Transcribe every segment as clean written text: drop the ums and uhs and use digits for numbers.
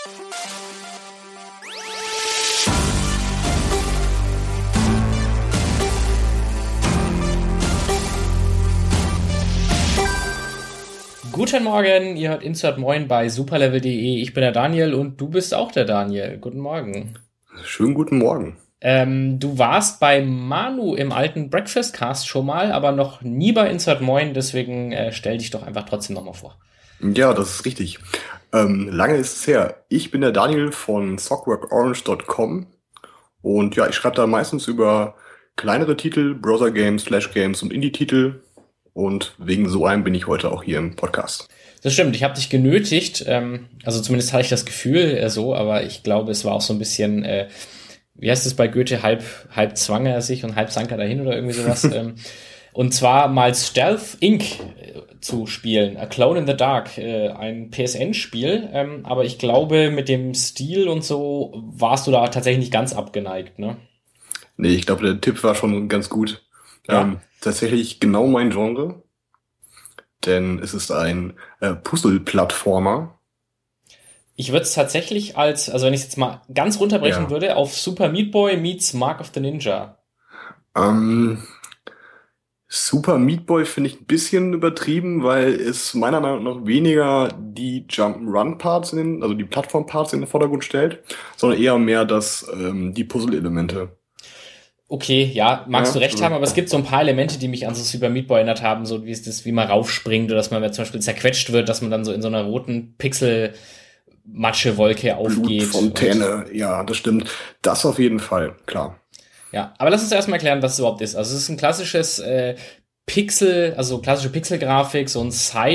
Guten Morgen, ihr hört Insert Moin bei superlevel.de. Ich bin der Daniel und du bist auch der Daniel. Guten Morgen. Schönen guten Morgen. Du warst bei Manu im alten Breakfast Cast schon mal, aber noch nie bei Insert Moin, deswegen stell dich doch einfach trotzdem nochmal vor. Ja, das ist richtig. Lange ist es her. Ich bin der Daniel von sockworkorange.com und ja, ich schreibe da meistens über kleinere Titel, Browser-Games, Flash-Games und Indie-Titel und wegen so einem bin ich heute auch hier im Podcast. Das stimmt, ich habe dich genötigt, also zumindest hatte ich das Gefühl so, aber ich glaube, es war auch so ein bisschen, wie heißt es bei Goethe, halb zwang er sich und halb sank er dahin oder irgendwie sowas. Und zwar mal Stealth Inc. zu spielen, A Clone in the Dark, ein PSN-Spiel, aber ich glaube, mit dem Stil und so warst du da tatsächlich nicht ganz abgeneigt, ne? Nee, ich glaube, der Tipp war schon ganz gut. Ja. Tatsächlich genau mein Genre, denn es ist ein Puzzle-Plattformer. Ich würde es tatsächlich also wenn ich es jetzt mal ganz runterbrechen Ja. würde, auf Super Meat Boy meets Mark of the Ninja. Ähm, Super Meat Boy finde ich ein bisschen übertrieben, weil es meiner Meinung nach weniger die Jump'n'Run-Parts also die Plattform-Parts in den Vordergrund stellt, sondern eher mehr die Puzzle-Elemente. Okay, ja, magst Ja, du recht also, haben, aber es gibt so ein paar Elemente, die mich an so Super Meat Boy erinnert haben, so wie man raufspringt oder dass man zum Beispiel zerquetscht wird, dass man dann so in so einer roten Pixel-Matschewolke aufgeht. Blutfontäne, ja, das stimmt. Das auf jeden Fall, klar. Ja, aber lass uns erstmal erklären, was es überhaupt ist. Also es ist ein klassisches also klassische Pixelgrafik, so ein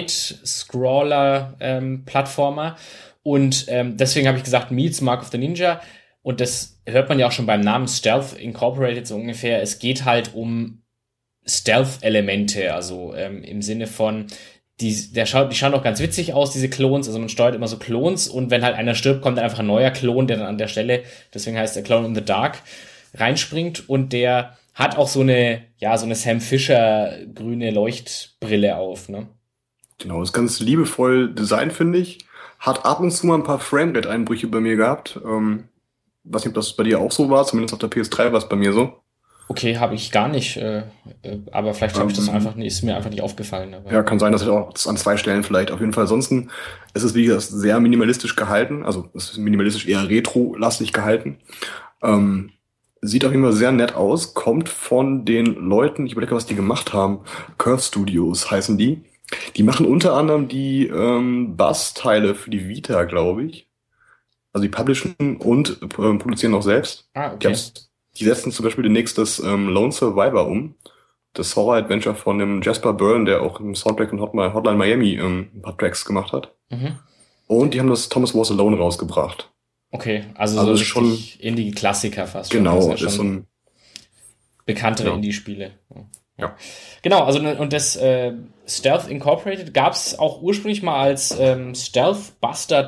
Side-Scroller-Plattformer. Und deswegen habe ich gesagt, meets Mark of the Ninja. Und das hört man ja auch schon beim Namen Stealth Incorporated so ungefähr. Es geht halt um Stealth-Elemente, also im Sinne von, die schauen auch ganz witzig aus, diese Clones. Also man steuert immer so Clones und wenn halt einer stirbt, kommt dann einfach ein neuer Klon, der dann an der Stelle, deswegen heißt der Clone in the Dark, reinspringt und der hat auch so eine Sam Fisher grüne Leuchtbrille auf, ne? Genau, ist ganz liebevoll designt, finde ich. Hat ab und zu mal ein paar Framerate-Einbrüche bei mir gehabt. Weiß nicht, ob das bei dir auch so war, zumindest auf der PS3 war es bei mir so. Okay, habe ich gar nicht, aber vielleicht habe ich das Ähm, ist mir einfach nicht aufgefallen. Aber. Ja, kann sein, dass auch das an zwei Stellen vielleicht. Auf jeden Fall. Ansonsten ist es, wie gesagt, sehr minimalistisch gehalten. Also es ist minimalistisch eher retro-lastig gehalten. Ähm, Sieht auf jeden Fall sehr nett aus. Kommt von den Leuten, ich überlege, was die gemacht haben. Curve Studios heißen die. Die machen unter anderem die Bassteile für die Vita, glaube ich. Also die publishen und produzieren auch selbst. Ah, Die, okay. die setzen zum Beispiel demnächst das Lone Survivor um. Das Horror-Adventure von dem Jasper Byrne, der auch im Soundtrack von Hotline Miami ein paar Tracks gemacht hat. Mhm. Und die haben das Thomas Was Alone rausgebracht. Okay, also so Also ist schon, richtig Indie-Klassiker fast schon. Das genau, sind ja ist so schon ein, bekanntere ja, Indie-Spiele. Ja. ja. Genau, also und das Stealth Incorporated gab es auch ursprünglich mal als Stealth Buster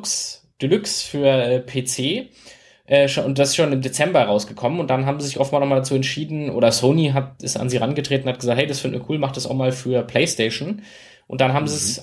Deluxe für PC. Und das ist schon im Dezember rausgekommen und dann haben sie sich offenbar nochmal dazu entschieden, oder Sony ist an sie rangetreten und hat gesagt, hey, das finden wir cool, macht das auch mal für PlayStation. Und dann haben sie es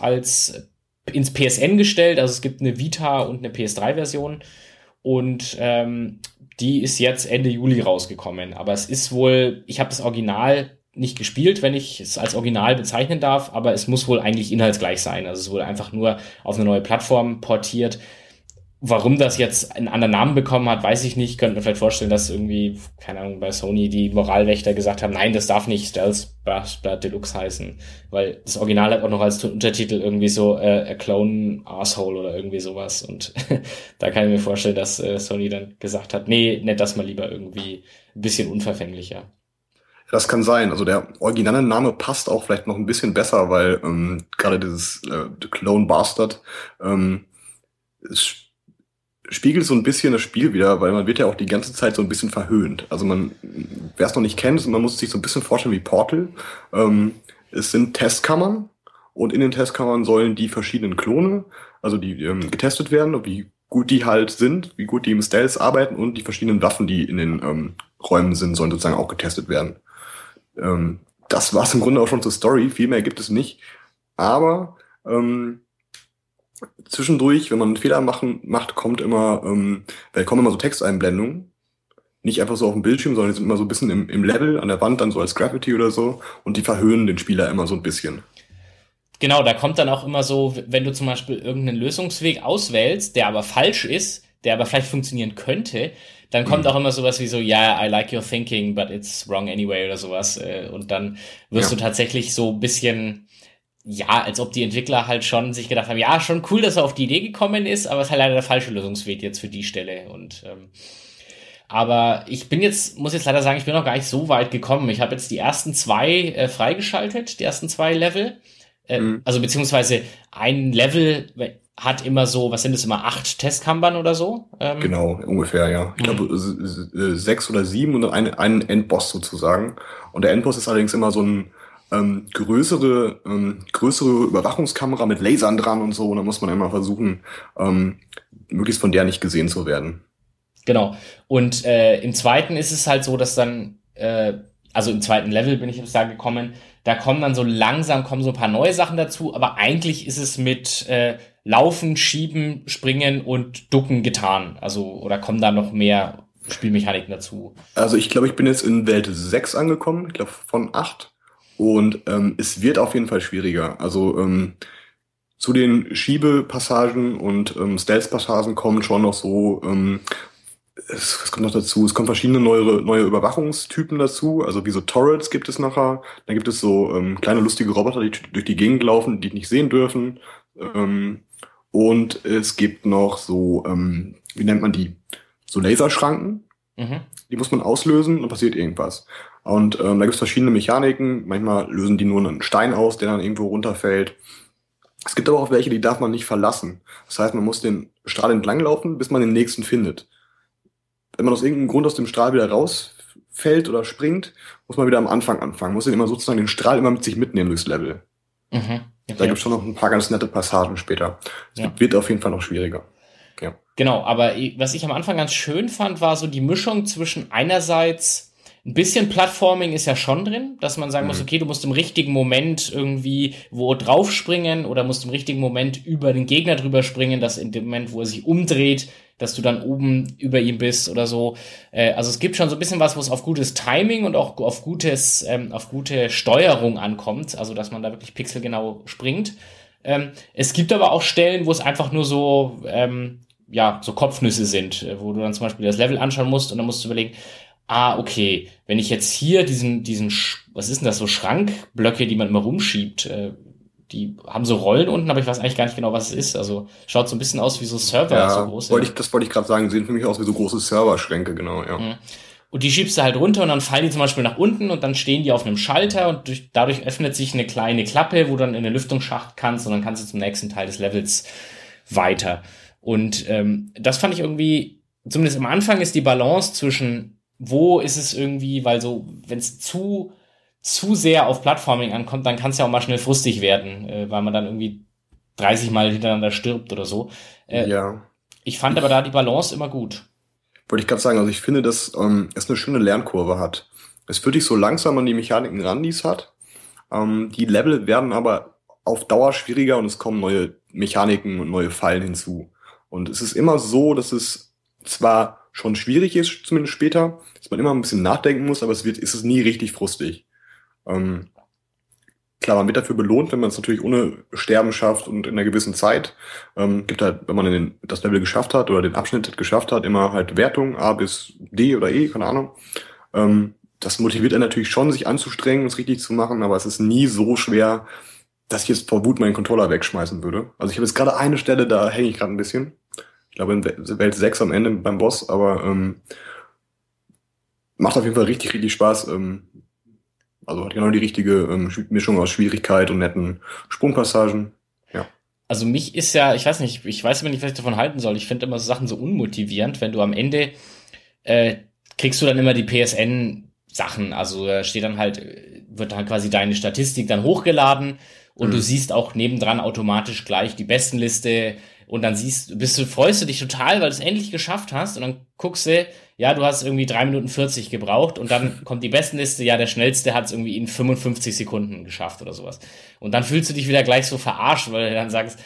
ins PSN gestellt, also es gibt eine Vita und eine PS3-Version und die ist jetzt Ende Juli rausgekommen. Aber es ist wohl, ich habe das Original nicht gespielt, wenn ich es als Original bezeichnen darf, aber es muss wohl eigentlich inhaltsgleich sein. Also es wurde einfach nur auf eine neue Plattform portiert. Warum das jetzt einen anderen Namen bekommen hat, weiß ich nicht. Könnte mir vielleicht vorstellen, dass irgendwie, keine Ahnung, bei Sony die Moralwächter gesagt haben, nein, das darf nicht Stealth Buster Deluxe heißen. Weil das Original hat auch noch als Untertitel irgendwie so A Clone Asshole oder irgendwie sowas. Und da kann ich mir vorstellen, dass Sony dann gesagt hat, nee, nennt das mal lieber irgendwie ein bisschen unverfänglicher. Das kann sein. Also der originale Name passt auch vielleicht noch ein bisschen besser, weil gerade dieses The Clone Bastard es spiegelt so ein bisschen das Spiel wieder, weil man wird ja auch die ganze Zeit so ein bisschen verhöhnt. Also wer es noch nicht kennt, man muss sich so ein bisschen vorstellen wie Portal. Es sind Testkammern und in den Testkammern sollen die verschiedenen Klone, also die getestet werden, wie gut die halt sind, wie gut die im Stealth arbeiten und die verschiedenen Waffen, die in den Räumen sind, sollen sozusagen auch getestet werden. Das war's im Grunde auch schon zur Story. Viel mehr gibt es nicht. Aber Zwischendurch, wenn man einen Fehler macht, kommen immer so Texteinblendungen. Nicht einfach so auf dem Bildschirm, sondern die sind immer so ein bisschen im Level, an der Wand, dann so als Graffiti oder so. Und die verhöhnen den Spieler immer so ein bisschen. Genau, da kommt dann auch immer so, wenn du zum Beispiel irgendeinen Lösungsweg auswählst, der aber falsch ist, der aber vielleicht funktionieren könnte, dann kommt auch immer sowas wie so, ja, I like your thinking, but it's wrong anyway oder sowas. Und dann wirst du Ja. tatsächlich so ein bisschen, ja, als ob die Entwickler halt schon sich gedacht haben, ja, schon cool, dass er auf die Idee gekommen ist, aber es ist halt leider der falsche Lösungsweg jetzt für die Stelle. Aber muss jetzt leider sagen, ich bin noch gar nicht so weit gekommen. Ich habe jetzt die ersten zwei freigeschaltet, die ersten zwei Level. Mhm. Also beziehungsweise ein Level hat immer so, was sind das immer, 8 Testkammern oder so? Genau, ungefähr, ja. Ich glaube, 6 oder 7 und dann einen Endboss sozusagen. Und der Endboss ist allerdings immer so ein größere Überwachungskamera mit Lasern dran und so. Und da muss man immer versuchen, möglichst von der nicht gesehen zu werden. Genau. Und im zweiten ist es halt so, dass dann, also im zweiten Level bin ich jetzt da gekommen, da kommen dann so langsam, kommen so ein paar neue Sachen dazu, aber eigentlich ist es mit Laufen, Schieben, Springen und Ducken getan. Also, oder kommen da noch mehr Spielmechaniken dazu? Also ich glaube, ich bin jetzt in Welt 6 angekommen, ich glaube von 8. Und es wird auf jeden Fall schwieriger. Also zu den Schiebepassagen und Stealth-Passagen kommen schon noch so, was kommt noch dazu? Es kommen verschiedene neue Überwachungstypen dazu. Also wie so Turrets gibt es nachher. Dann gibt es so kleine lustige Roboter, die durch die Gegend laufen, die nicht sehen dürfen. Ähm, und es gibt noch so, wie nennt man die? So Laserschranken. Mhm. Die muss man auslösen und passiert irgendwas. Und da gibt es verschiedene Mechaniken. Manchmal lösen die nur einen Stein aus, der dann irgendwo runterfällt. Es gibt aber auch welche, die darf man nicht verlassen. Das heißt, man muss den Strahl entlanglaufen, bis man den nächsten findet. Wenn man aus irgendeinem Grund aus dem Strahl wieder rausfällt oder springt, muss man wieder am Anfang anfangen. Muss immer sozusagen den Strahl immer mit sich mitnehmen durchs Level. Mhm. Da Okay. gibt es schon noch ein paar ganz nette Passagen später. Ja. Wird auf jeden Fall noch schwieriger. Ja. Genau, aber was ich am Anfang ganz schön fand, war so die Mischung zwischen einerseits ein bisschen Plattforming ist ja schon drin, dass man sagen muss, Mhm. okay, du musst im richtigen Moment irgendwie wo draufspringen oder musst im richtigen Moment über den Gegner drüber springen, dass in dem Moment, wo er sich umdreht, dass du dann oben über ihm bist oder so. Also es gibt schon so ein bisschen was, wo es auf gutes Timing und auch auf gute Steuerung ankommt, also dass man da wirklich pixelgenau springt. Es gibt aber auch Stellen, wo es einfach nur so ja, so Kopfnüsse sind, wo du dann zum Beispiel das Level anschauen musst und dann musst du überlegen, okay, wenn ich jetzt hier was ist denn das, so Schrankblöcke, die man immer rumschiebt, die haben so Rollen unten, aber ich weiß eigentlich gar nicht genau, was es ist. Also schaut so ein bisschen aus wie so Server, so Ja, große. das wollte ich gerade sagen. Sehen für mich aus wie so große Serverschränke, genau, ja. Mhm. Und die schiebst du halt runter und dann fallen die zum Beispiel nach unten und dann stehen die auf einem Schalter und dadurch öffnet sich eine kleine Klappe, wo du dann in den Lüftungsschacht kannst und dann kannst du zum nächsten Teil des Levels weiter. Und das fand ich irgendwie, zumindest am Anfang ist die Balance zwischen, wo ist es irgendwie, weil so, wenn es zu sehr auf Plattforming ankommt, dann kann es ja auch mal schnell frustig werden, weil man dann irgendwie 30 Mal hintereinander stirbt oder so. Ja, Ich fand aber da die Balance immer gut. wollte ich gerade sagen. Also ich finde, dass es eine schöne Lernkurve hat. Es wird dich so langsam an die Mechaniken ran, die es hat. Die Level werden aber auf Dauer schwieriger und es kommen neue Mechaniken und neue Fallen hinzu. Und es ist immer so, dass es zwar schon schwierig ist, zumindest später, dass man immer ein bisschen nachdenken muss, aber ist es nie richtig frustig. Ähm, Klar, man wird dafür belohnt, wenn man es natürlich ohne Sterben schafft und in einer gewissen Zeit. Gibt halt, wenn man das Level geschafft hat oder den Abschnitt geschafft hat, immer halt Wertung A bis D oder E, keine Ahnung. Das motiviert einen natürlich schon, sich anzustrengen, es richtig zu machen, aber es ist nie so schwer, dass ich jetzt vor Wut meinen Controller wegschmeißen würde. Also ich habe jetzt gerade eine Stelle, da hänge ich gerade ein bisschen. Ich glaube in Welt 6 am Ende beim Boss, aber macht auf jeden Fall richtig, richtig Spaß. Also hat genau die richtige Mischung aus Schwierigkeit und netten Sprungpassagen. Ja. Also mich ist ja, ich weiß nicht, ich weiß immer nicht, was ich davon halten soll. Ich finde immer so Sachen so unmotivierend, wenn du am Ende äh, kriegst du dann immer die PSN-Sachen. Also da steht dann halt, wird dann quasi deine Statistik dann hochgeladen und du Mhm. siehst auch nebendran automatisch gleich die Bestenliste und dann freust du dich total, weil du es endlich geschafft hast und dann guckst du, ja, du hast irgendwie 3 Minuten 40 gebraucht und dann kommt die Bestenliste, ja, der Schnellste hat es irgendwie in 55 Sekunden geschafft oder sowas. Und dann fühlst du dich wieder gleich so verarscht, weil du dann sagst,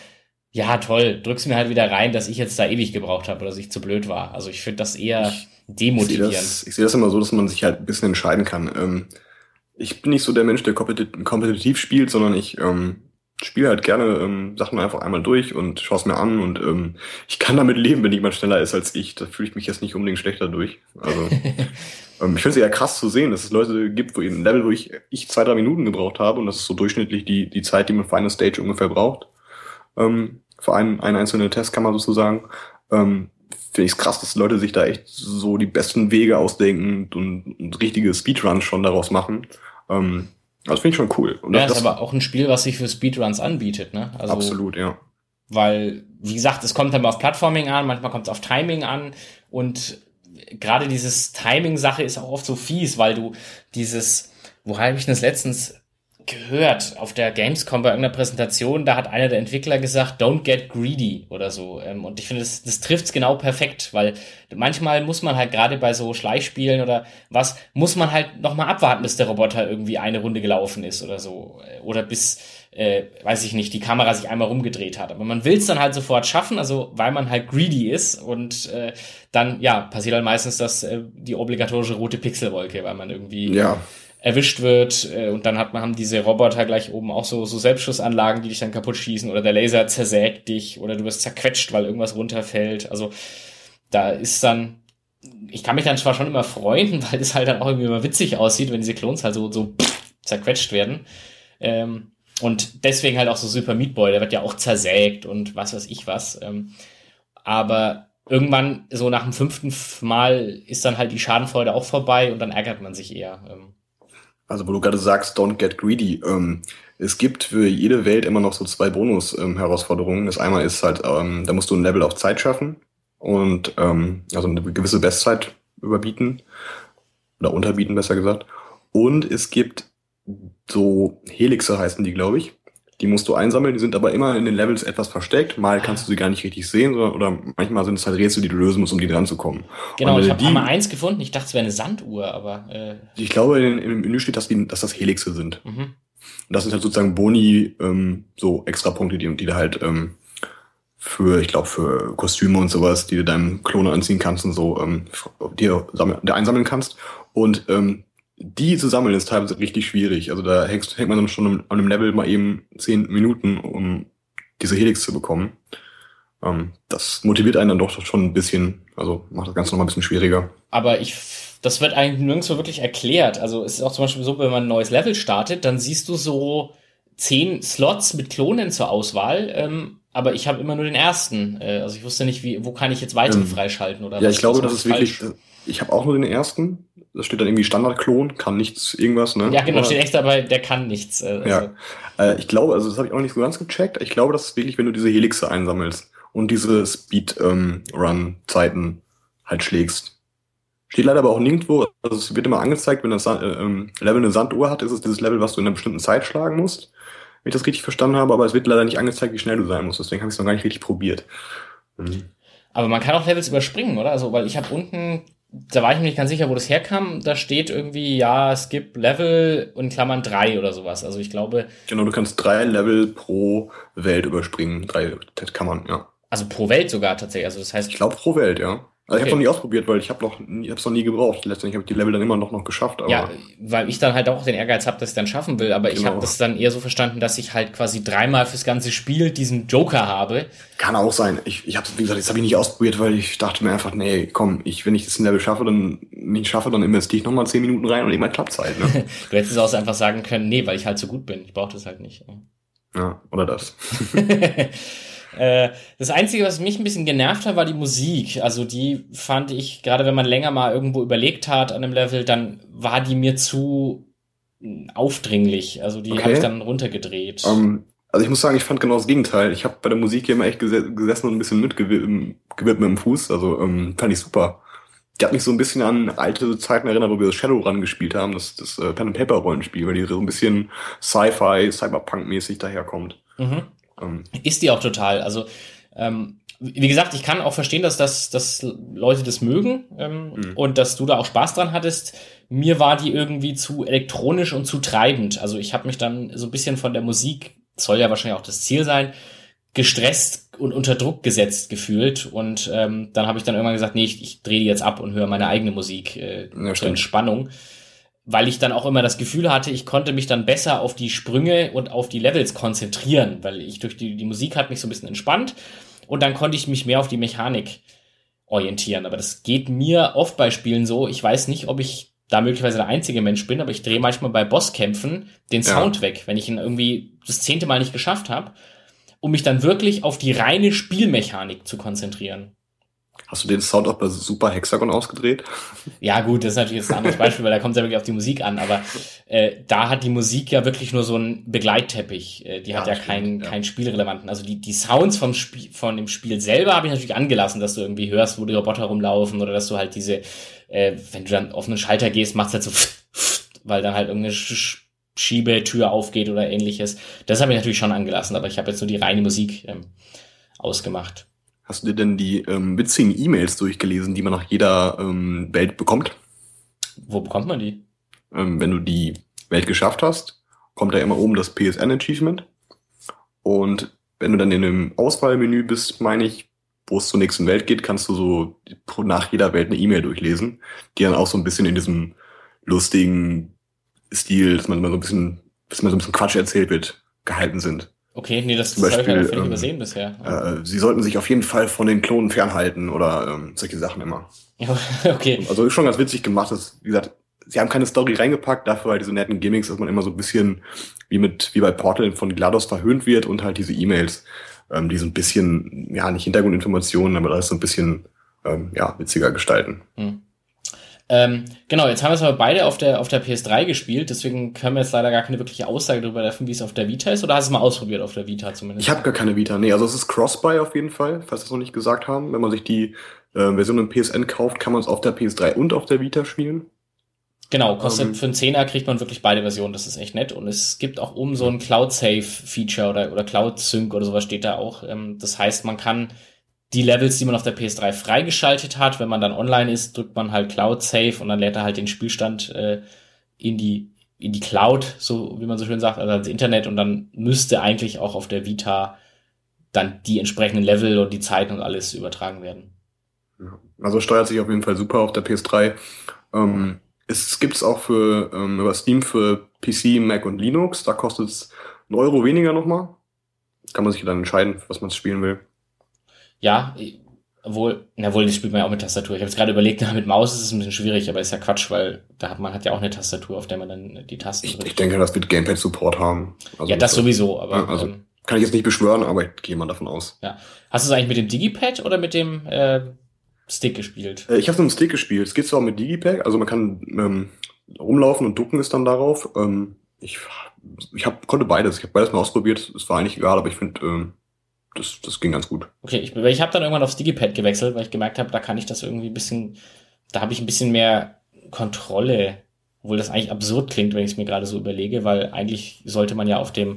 Ja, toll, drück's mir halt wieder rein, dass ich jetzt da ewig gebraucht habe oder dass ich zu blöd war. Also ich finde das eher Ich, demotivierend. ich sehe das immer so, dass man sich halt ein bisschen entscheiden kann. Ich bin nicht so der Mensch, der kompetitiv spielt, sondern ich spiele halt gerne Sachen einfach einmal durch und schaue es mir an und ich kann damit leben, wenn jemand schneller ist als ich. Da fühle ich mich jetzt nicht unbedingt schlechter durch. Also ich finde es eher krass zu sehen, dass es Leute gibt, wo ein Level, wo ich 2, 3 Minuten gebraucht habe und das ist so durchschnittlich die Zeit, die man für eine Stage ungefähr braucht. Für einen einzelnen Testkammer sozusagen. Finde ich es krass, dass Leute sich da echt so die besten Wege ausdenken und richtige Speedruns schon daraus machen. Das finde ich schon cool. Und Ja, ist aber auch ein Spiel, was sich für Speedruns anbietet, ne? Also, absolut, ja. weil, wie gesagt, es kommt dann mal auf Plattforming an, manchmal kommt es auf Timing an und gerade dieses Timing-Sache ist auch oft so fies, weil du wo habe ich denn das letztens gehört? Auf der Gamescom bei irgendeiner Präsentation, da hat einer der Entwickler gesagt, don't get greedy oder so. Und ich finde, das trifft's genau perfekt, weil manchmal muss man halt gerade bei so Schleichspielen oder was, muss man halt nochmal abwarten, bis der Roboter irgendwie eine Runde gelaufen ist oder so. Oder bis, weiß ich nicht, die Kamera sich einmal rumgedreht hat. Aber man will's dann halt sofort schaffen, also weil man halt greedy ist und dann, ja, passiert halt meistens die obligatorische rote Pixelwolke, weil man irgendwie Ja, erwischt wird und dann haben diese Roboter gleich oben auch so Selbstschussanlagen, die dich dann kaputt schießen oder der Laser zersägt dich oder du wirst zerquetscht, weil irgendwas runterfällt. Also da ist dann, ich kann mich dann zwar schon immer freuen, weil das halt dann auch irgendwie immer witzig aussieht, wenn diese Klons halt so zerquetscht werden. Und deswegen halt auch so Super Meat Boy, der wird ja auch zersägt und was weiß ich was. Aber irgendwann, so nach dem 5. Mal, ist dann halt die Schadenfreude auch vorbei und dann ärgert man sich eher. also wo du gerade sagst, don't get greedy. Es gibt für jede Welt immer noch so 2 Bonus-Herausforderungen. Das einmal ist halt, da musst du ein Level auf Zeit schaffen und also eine gewisse Bestzeit überbieten oder unterbieten, besser gesagt. Und es gibt so Helixe heißen die, glaube ich. Die musst du einsammeln, die sind aber immer in den Levels etwas versteckt. Mal kannst du sie gar nicht richtig sehen, oder manchmal sind es halt Rätsel, die du lösen musst, um die dran zu kommen. Und Genau, wenn ich du habe einmal eins gefunden, ich dachte, es wäre eine Sanduhr, aber ich glaube, im Menü steht, dass das Helixe sind. mhm. Und das sind halt sozusagen Boni, so extra Punkte, die du halt ich glaube, für Kostüme und sowas, die du deinem Klon anziehen kannst und so, dir einsammeln kannst. Und die zu sammeln ist teilweise richtig schwierig. Also da hängt man dann schon an einem Level mal eben 10 Minuten, um diese Helix zu bekommen. Das motiviert einen dann doch schon ein bisschen, also macht das Ganze noch mal ein bisschen schwieriger. Aber das wird eigentlich nirgendwo wirklich erklärt. Also es ist auch zum Beispiel so, wenn man ein neues Level startet, dann siehst du so 10 Slots mit Klonen zur Auswahl, aber ich habe immer nur den ersten. Also ich wusste nicht, wo kann ich jetzt weitere freischalten oder Ja, was. ich glaube, Was das mache ist ich wirklich, falsch? ich habe auch nur den ersten. Da steht dann irgendwie Standardklon, kann nichts, irgendwas, ne? Ja, genau, Oder, steht extra bei, der kann nichts. Also, ja. Ich glaube, also das habe ich auch nicht so ganz gecheckt. Ich glaube, das ist wirklich, wenn du diese Helixe einsammelst und diese Speed-Run-Zeiten halt schlägst. Steht leider aber auch nirgendwo, also es wird immer angezeigt, wenn das Level eine Sanduhr hat, ist es dieses Level, was du in einer bestimmten Zeit schlagen musst, wenn ich das richtig verstanden habe, aber es wird leider nicht angezeigt, wie schnell du sein musst. Deswegen habe ich es noch gar nicht richtig probiert. Mhm. aber man kann auch Levels überspringen, oder? Also, weil ich habe unten, da war ich mir nicht ganz sicher, wo das herkam. Da steht irgendwie, ja, es gibt Level und in Klammern 3 oder sowas. Also ich glaube, Genau, du kannst 3 Level pro Welt überspringen. 3 kann man, ja. also pro Welt sogar tatsächlich. Also das heißt, Ich glaube pro Welt, ja. Also ich habe noch okay. nie ausprobiert, weil ich habe es noch nie gebraucht. Letztendlich habe ich die Level dann immer noch geschafft, Ja, aber weil ich dann halt auch den Ehrgeiz habe, dass ich dann schaffen will, aber ich habe genau. das dann eher so verstanden, dass ich halt quasi 3-mal fürs ganze Spiel diesen Joker habe. Kann auch sein. Ich habe, wie gesagt, das habe ich nicht ausprobiert, weil ich dachte mir einfach, nee, komm, wenn ich das Level schaffe, dann investiere ich nochmal 10 Minuten rein und irgendwann klappt's halt, ne? Du hättest auch einfach sagen können, nee, weil ich halt so gut bin. Ich brauche das halt nicht. Ja, oder das. Das Einzige, was mich ein bisschen genervt hat, war die Musik. Also die fand ich, gerade wenn man länger mal irgendwo überlegt hat an einem Level, dann war die mir zu aufdringlich. Also die habe ich Okay. dann runtergedreht. Also ich muss sagen, ich fand genau das Gegenteil. Ich habe bei der Musik hier immer echt gesessen und ein bisschen gewippt mit dem Fuß. Also fand ich super. Die hat mich so ein bisschen an alte Zeiten erinnert, wo wir das Shadowrun gespielt haben, das Pen-and-Paper-Rollenspiel, weil die so ein bisschen Sci-Fi, Cyberpunk-mäßig daherkommt. Mhm. Ähm, Ist die auch total. Also, wie gesagt, ich kann auch verstehen, dass Leute das mögen mh. und dass du da auch Spaß dran hattest. Mir war die irgendwie zu elektronisch und zu treibend. Also ich habe mich dann so ein bisschen von der Musik, soll ja wahrscheinlich auch das Ziel sein, gestresst und unter Druck gesetzt gefühlt und dann habe ich dann irgendwann gesagt, nee, ich drehe die jetzt ab und höre meine eigene Musik zur Entspannung, weil ich dann auch immer das Gefühl hatte, ich konnte mich dann besser auf die Sprünge und auf die Levels konzentrieren, weil ich durch die Musik hat mich so ein bisschen entspannt und dann konnte ich mich mehr auf die Mechanik orientieren. Aber das geht mir oft bei Spielen so, ich weiß nicht, ob ich da möglicherweise der einzige Mensch bin, aber ich drehe manchmal bei Bosskämpfen den Sound weg, wenn ich ihn irgendwie das 10. Mal nicht geschafft habe, um mich dann wirklich auf die reine Spielmechanik zu konzentrieren. Hast du den Sound auch bei Super Hexagon ausgedreht? Ja gut, das ist natürlich jetzt ein anderes Beispiel, weil da kommt es ja wirklich auf die Musik an, aber da hat die Musik ja wirklich nur so einen Begleitteppich. Die hat ja keinen spielrelevanten. Also die Sounds von dem Spiel selber habe ich natürlich angelassen, dass du irgendwie hörst, wo die Roboter rumlaufen oder dass du halt diese, wenn du dann auf einen Schalter gehst, macht's halt so weil dann halt irgendeine Schiebetür aufgeht oder ähnliches. Das habe ich natürlich schon angelassen, aber ich habe jetzt nur die reine Musik ausgemacht. Hast du dir denn die witzigen E-Mails durchgelesen, die man nach jeder Welt bekommt? Wo bekommt man die? Wenn du die Welt geschafft hast, kommt da immer oben das PSN-Achievement. Und wenn du dann in einem Auswahlmenü bist, meine ich, wo es zur nächsten Welt geht, kannst du so nach jeder Welt eine E-Mail durchlesen, die dann auch so ein bisschen in diesem lustigen Stil, dass man so ein bisschen Quatsch erzählt wird, gehalten sind. Okay, nee, das habe ich ja völlig übersehen bisher. Sie sollten sich auf jeden Fall von den Klonen fernhalten oder solche Sachen immer. Ja, okay. Also ist schon ganz witzig gemacht, dass, wie gesagt, sie haben keine Story reingepackt, dafür halt diese netten Gimmicks, dass man immer so ein bisschen wie bei Portal von GLaDOS verhöhnt wird und halt diese E-Mails, die so ein bisschen, ja, nicht Hintergrundinformationen, aber das so ein bisschen, witziger gestalten. Genau, jetzt haben wir es aber beide auf der PS3 gespielt, deswegen können wir jetzt leider gar keine wirkliche Aussage darüber treffen, wie es auf der Vita ist, oder hast du es mal ausprobiert auf der Vita zumindest? Ich habe gar keine Vita, nee, also es ist Cross-Buy auf jeden Fall, falls wir es noch nicht gesagt haben. Wenn man sich die Version im PSN kauft, kann man es auf der PS3 und auf der Vita spielen. Genau, kostet für einen Zehner kriegt man wirklich beide Versionen, das ist echt nett. Und es gibt auch oben so ein Cloud-Save-Feature oder Cloud-Sync oder sowas steht da auch. Das heißt, man kann die Levels, die man auf der PS3 freigeschaltet hat, wenn man dann online ist, drückt man halt Cloud Save und dann lädt er halt den Spielstand in die Cloud, so wie man so schön sagt, also ins Internet, und dann müsste eigentlich auch auf der Vita dann die entsprechenden Level und die Zeiten und alles übertragen werden. Ja. Also steuert sich auf jeden Fall super auf der PS3. Es gibt's auch über Steam für PC, Mac und Linux. Da kostet es €1 weniger nochmal. Kann man sich dann entscheiden, was man spielen will. Ja, obwohl, das spielt man ja auch mit Tastatur. Ich habe jetzt gerade überlegt, mit Maus ist es ein bisschen schwierig, aber ist ja Quatsch, weil man hat ja auch eine Tastatur, auf der man dann die Tasten drückt. Ich denke, das wird Gamepad-Support haben. Also ja, das sowieso, aber... Also kann ich jetzt nicht beschwören, aber ich gehe mal davon aus. Ja. Hast du es eigentlich mit dem Digipad oder mit dem Stick gespielt? Ich habe es mit dem Stick gespielt. Es geht zwar mit Digipad, also man kann rumlaufen und ducken ist dann darauf. Ich konnte beides. Ich habe beides mal ausprobiert. Es war eigentlich egal, aber ich finde... Das ging ganz gut. Okay, ich habe dann irgendwann aufs Digipad gewechselt, weil ich gemerkt habe, da kann ich das irgendwie da habe ich ein bisschen mehr Kontrolle, obwohl das eigentlich absurd klingt, wenn ich es mir gerade so überlege, weil eigentlich sollte man ja mit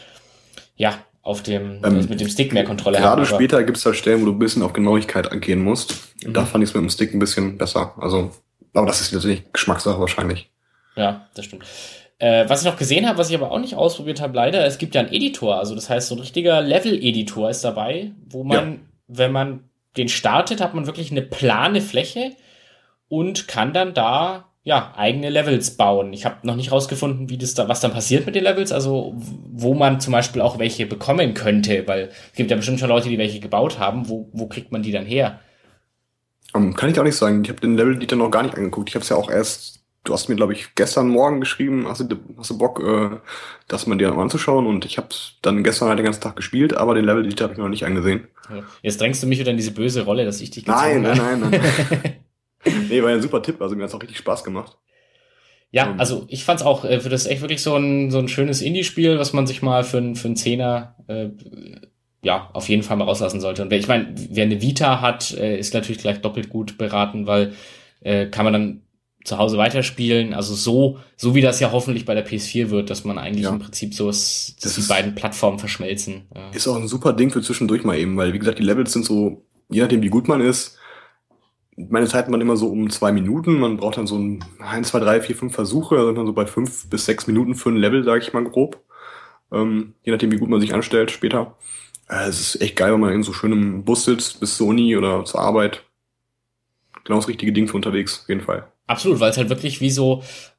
dem Stick mehr Kontrolle haben. Gerade später gibt es halt Stellen, wo du ein bisschen auf Genauigkeit angehen musst. Da fand ich es mit dem Stick ein bisschen besser. Also, aber das ist natürlich Geschmackssache wahrscheinlich. Ja, das stimmt. Was ich noch gesehen habe, was ich aber auch nicht ausprobiert habe, leider, es gibt ja einen Editor, also das heißt, so ein richtiger Level-Editor ist dabei, wo man, wenn man den startet, hat man wirklich eine plane Fläche und kann dann da, eigene Levels bauen. Ich habe noch nicht rausgefunden, was dann passiert mit den Levels, also wo man zum Beispiel auch welche bekommen könnte, weil es gibt ja bestimmt schon Leute, die welche gebaut haben, wo kriegt man die dann her? Kann ich auch nicht sagen, ich habe den Level-Editor noch gar nicht angeguckt, ich habe es ja auch erst... Du hast mir, glaube ich, gestern Morgen geschrieben, hast du Bock, das mal dir anzuschauen? Und ich habe dann gestern halt den ganzen Tag gespielt, aber den Level-Editor habe ich noch nicht angesehen. Jetzt drängst du mich wieder in diese böse Rolle, dass ich dich gezogen habe. Nein. Nee, war ja ein super Tipp, also mir hat's auch richtig Spaß gemacht. Ja, also ich fand's auch, für das echt wirklich so ein schönes Indie-Spiel, was man sich mal für einen Zehner auf jeden Fall mal rauslassen sollte. Und ich meine, wer eine Vita hat, ist natürlich gleich doppelt gut beraten, weil kann man dann zu Hause weiterspielen, also so wie das ja hoffentlich bei der PS4 wird, dass man eigentlich im Prinzip dass die beiden Plattformen verschmelzen. Ist auch ein super Ding für zwischendurch mal eben, weil wie gesagt, die Levels sind so, je nachdem wie gut man ist, meine Zeit man immer so um 2 Minuten, man braucht dann so 1, 2, 3, 4, 5 Versuche, da sind man so bei 5 bis 6 Minuten für ein Level, sage ich mal grob, je nachdem wie gut man sich anstellt später. Es ist echt geil, wenn man in so schönem Bus sitzt, bis zur Uni oder zur Arbeit. Genau das richtige Ding für unterwegs, auf jeden Fall. Absolut, weil es halt wirklich wie so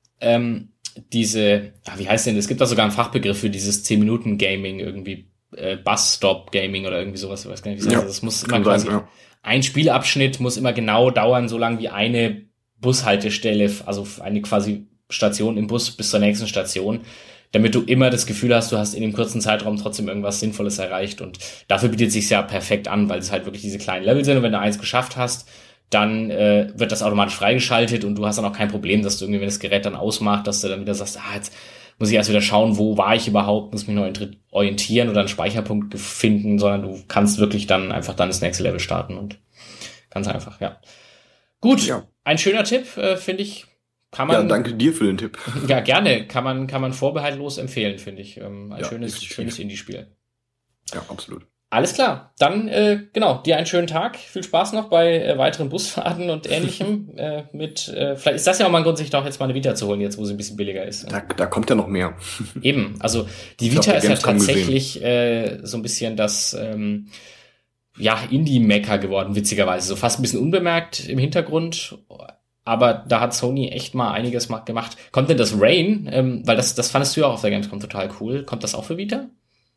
wie heißt denn, es gibt da sogar einen Fachbegriff für dieses 10-Minuten-Gaming, irgendwie Bus-Stop-Gaming oder irgendwie sowas, ich weiß gar nicht, wie es heißt. Ja, Also es muss immer kann quasi, sein, ja. ein Spielabschnitt muss immer genau dauern, so lang wie eine Bushaltestelle, also eine quasi Station im Bus bis zur nächsten Station, damit du immer das Gefühl hast, du hast in dem kurzen Zeitraum trotzdem irgendwas Sinnvolles erreicht, und dafür bietet es sich ja perfekt an, weil es halt wirklich diese kleinen Level sind, und wenn du eins geschafft hast, dann wird das automatisch freigeschaltet, und du hast dann auch kein Problem, dass du irgendwie, wenn das Gerät dann ausmacht, dass du dann wieder sagst, jetzt muss ich erst wieder schauen, wo war ich überhaupt, muss mich noch orientieren oder einen Speicherpunkt finden, sondern du kannst wirklich dann einfach dann das nächste Level starten, und ganz einfach, ja. Gut, Ja. ein schöner Tipp, finde ich, kann Ja, man, danke dir für den Tipp. ja gerne, kann man vorbehaltlos empfehlen, finde ich. Ein Ja, schönes definitiv. Indie-Spiel. Ja, absolut. Alles klar, dann genau, dir einen schönen Tag, viel Spaß noch bei weiteren Busfahrten und Ähnlichem. Vielleicht ist das ja auch mal ein Grund, sich doch jetzt mal eine Vita zu holen, jetzt wo sie ein bisschen billiger ist. Da kommt ja noch mehr. Eben, also die Ich hab Vita bei ist ja Gamescom tatsächlich so ein bisschen das Indie-Mecker geworden, witzigerweise. So fast ein bisschen unbemerkt im Hintergrund, aber da hat Sony echt mal einiges gemacht. Kommt denn das Rain, weil das fandest du ja auch auf der Gamescom total cool, kommt das auch für Vita?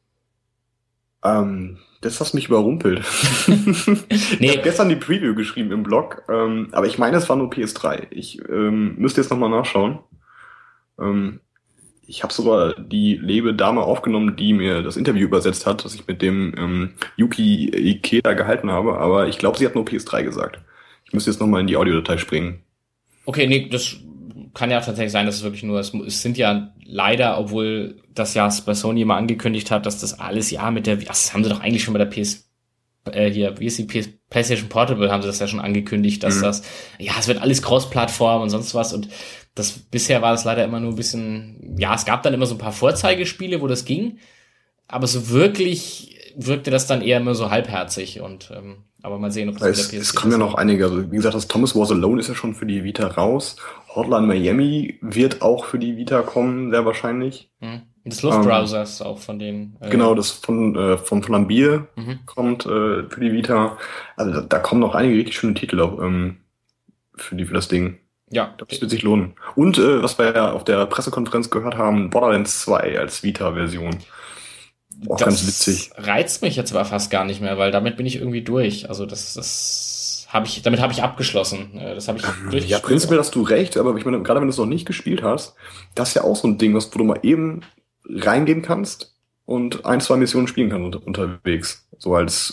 Das hast mich überrumpelt. Ich Nee, habe gestern die Preview geschrieben im Blog, aber ich meine, es war nur PS3. Ich müsste jetzt nochmal nachschauen. Ähm, Ich habe sogar die liebe Dame aufgenommen, die mir das Interview übersetzt hat, das ich mit dem Yuki Ikeda gehalten habe, aber ich glaube, sie hat nur PS3 gesagt. Ich müsste jetzt nochmal in die Audiodatei springen. okay, nee, das kann ja tatsächlich sein, dass es wirklich nur, es sind ja leider, obwohl das ja bei Sony immer angekündigt hat, dass das alles ja mit das haben sie doch eigentlich schon bei der wie ist die PlayStation Portable, haben sie das ja schon angekündigt, dass Mhm. es wird alles Cross-Plattform und sonst was, und bisher war das leider immer nur ein bisschen, es gab dann immer so ein paar Vorzeigespiele, wo das ging, aber so wirklich wirkte das dann eher immer so halbherzig, und aber mal sehen, ob das Weil mit der es PS4 kommen ja ist. noch einige, also wie gesagt, das Thomas Was Alone ist ja schon für die Vita raus. Hotline Miami wird auch für die Vita kommen, sehr wahrscheinlich. Mhm. Und das Ähm, Luftbrowsers auch von den genau, das von Ambier mhm. kommt für die Vita. Also da kommen noch einige richtig schöne Titel auch, für das Ding. Ja, Das wird sich lohnen. Und was wir ja auf der Pressekonferenz gehört haben, Borderlands 2 als Vita-Version. Auch ganz das witzig. reizt mich jetzt aber fast gar nicht mehr, weil damit bin ich irgendwie durch. Also damit habe ich abgeschlossen. Das habe ich Ja, durchgespielt. prinzipiell hast du recht, aber ich meine, gerade wenn du es noch nicht gespielt hast, das ist ja auch so ein Ding, wo du mal eben reingehen kannst und ein, zwei Missionen spielen kannst unterwegs. So als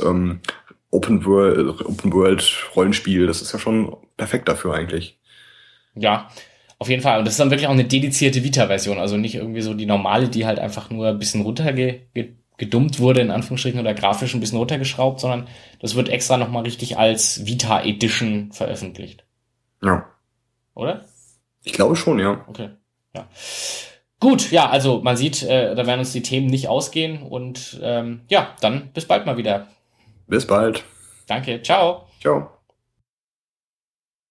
Open World Rollenspiel, das ist ja schon perfekt dafür eigentlich. Ja, auf jeden Fall. Und das ist dann wirklich auch eine dedizierte Vita-Version. Also nicht irgendwie so die normale, die halt einfach nur ein bisschen gedummt wurde, in Anführungsstrichen, oder grafisch ein bisschen runtergeschraubt, sondern das wird extra nochmal richtig als Vita Edition veröffentlicht. Ja, Oder? ich glaube schon, ja. Okay. Ja. Gut, ja, also man sieht, da werden uns die Themen nicht ausgehen, und dann bis bald mal wieder. Bis bald. Danke, ciao. Ciao.